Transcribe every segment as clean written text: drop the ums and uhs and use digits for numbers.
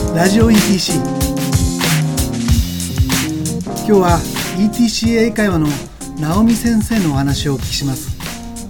ラジオ ETC。 今日は ETC 英会話の直美先生のお話をお聞きします。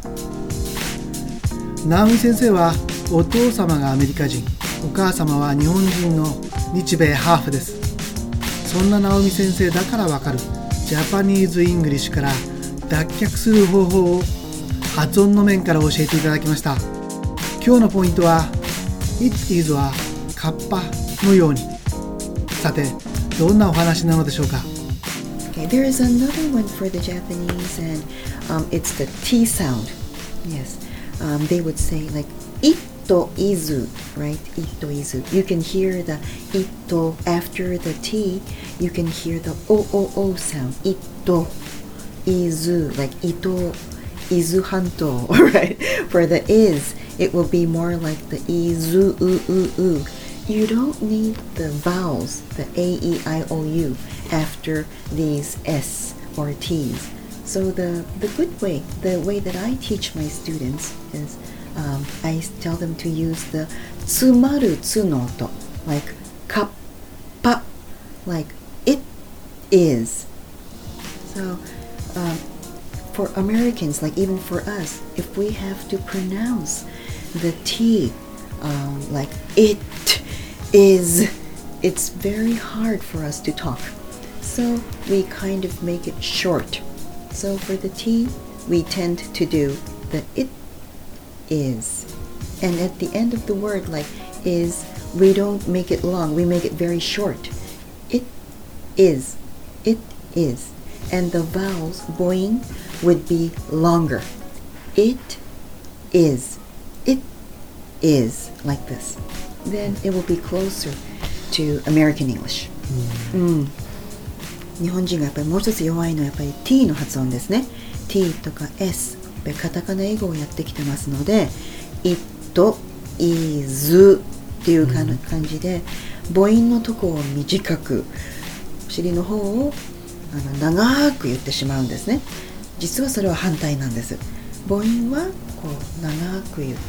直美先生はお父様がアメリカ人、お母様は日本人の日米ハーフです。そんな直美先生だからわかるジャパニーズ・イングリッシュから脱却する方法を発音の面から教えていただきました。今日のポイントは It is はカッパのように。さて、どんなお話なのでしょうか。 Okay, there is another one for the Japanese, and it's the T sound. Yes, they would say like ito izu, right? Ito izu. You can hear the ito after the T. You can hear the o sound. Ito izu, like ito izu hanto, right? For the is, it will be more like the izu u. You don't need the vowels, the a, e, I, o, u after these s or t's. So the good way, the way that I teach my students is I tell them to use the tsumaru tsunoto, like kappa, like it is. So for Americans, like even for us, if we have to pronounce the T like it is, it's very hard for us to talk. So we kind of make it short. So for the T, we tend to do the it is. And at the end of the word, like is, we don't make it long, we make it very short. It is. It is. And the vowels, boing, would be longer. It is. It is, like this. Then it will be closer to American English. 日本人がやっぱりもう一つ弱いのはやっぱり T の発音ですね。 T とか S、 カタカナ英語をやってきてますので It is っていう感じで母音のとこを短く、お尻の方を長く言ってしまうんですね。実はそれは反対なんです。母音はこう長く言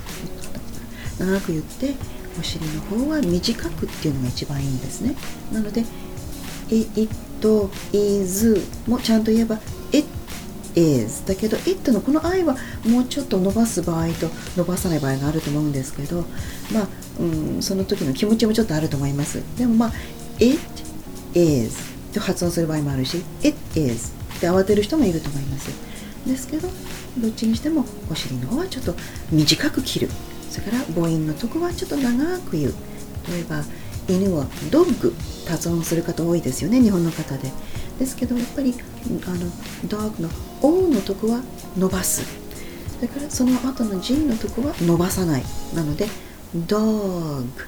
ってお尻の方は短くっていうのが一番いいんですね。なので It is もちゃんと言えば It is だけど It のこの I はもうちょっと伸ばす場合と伸ばさない場合があると思うんですけど、その時の気持ちもちょっとあると思います。でもIt is と発音する場合もあるし It is って慌てる人もいると思います。ですけどどっちにしてもお尻の方はちょっと短く切る。それから母音のとこはちょっと長く言う。例えば犬はドッグ発音する方多いですよね、日本の方で。ですけどやっぱりドッグの O のとこは伸ばす。だからその後の G のとこは伸ばさない。なのでドッグ、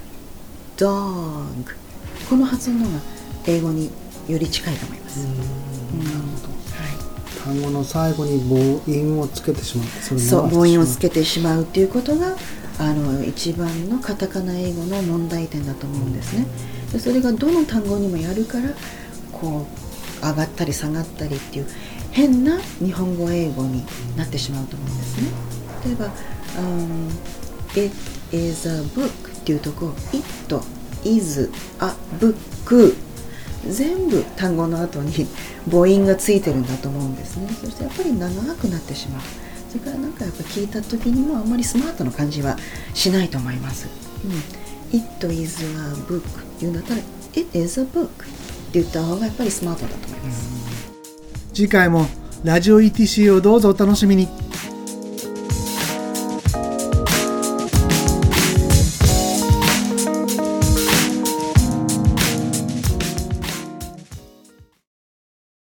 この発音の方が英語により近いと思います。 なるほど。単語の最後に母音をつけてしまう。 そう、母音をつけてしまうということが一番のカタカナ英語の問題点だと思うんですね。でそれがどの単語にもやるからこう上がったり下がったりっていう変な日本語英語になってしまうと思うんですね。例えば、It is a book っていうところ It is a book 全部単語の後に母音がついてるんだと思うんですね。そしてやっぱり長くなってしまう。それからなんかやっぱ聞いた時にもあんまりスマートな感じはしないと思います。It is a book って言うんだったら It is a book って言った方がやっぱりスマートだと思います。 次回もラジオ ETC をどうぞお楽しみに。